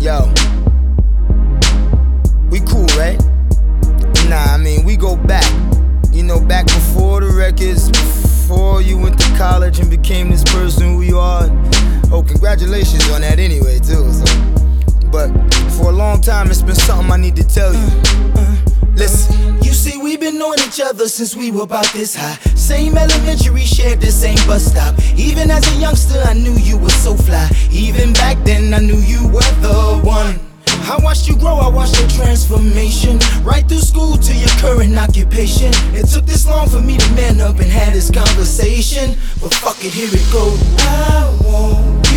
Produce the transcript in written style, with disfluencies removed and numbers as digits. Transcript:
Yo, we cool, right? Nah, I mean, we go back. You know, back before the records, before you went to college and became this person who you are. Oh, congratulations on that anyway, too. So. But for a long time, it's been something I need to tell you. Listen. You see, we've been knowing each other since we were about this high. Same elementary, shared the same bus stop. Even as a youngster, I knew you were so fly. Even back then, I knew you were the one. I watched you grow, I watched your transformation. Right through school to your current occupation. It took this long for me to man up and have this conversation. But fuck it, here it goes. I want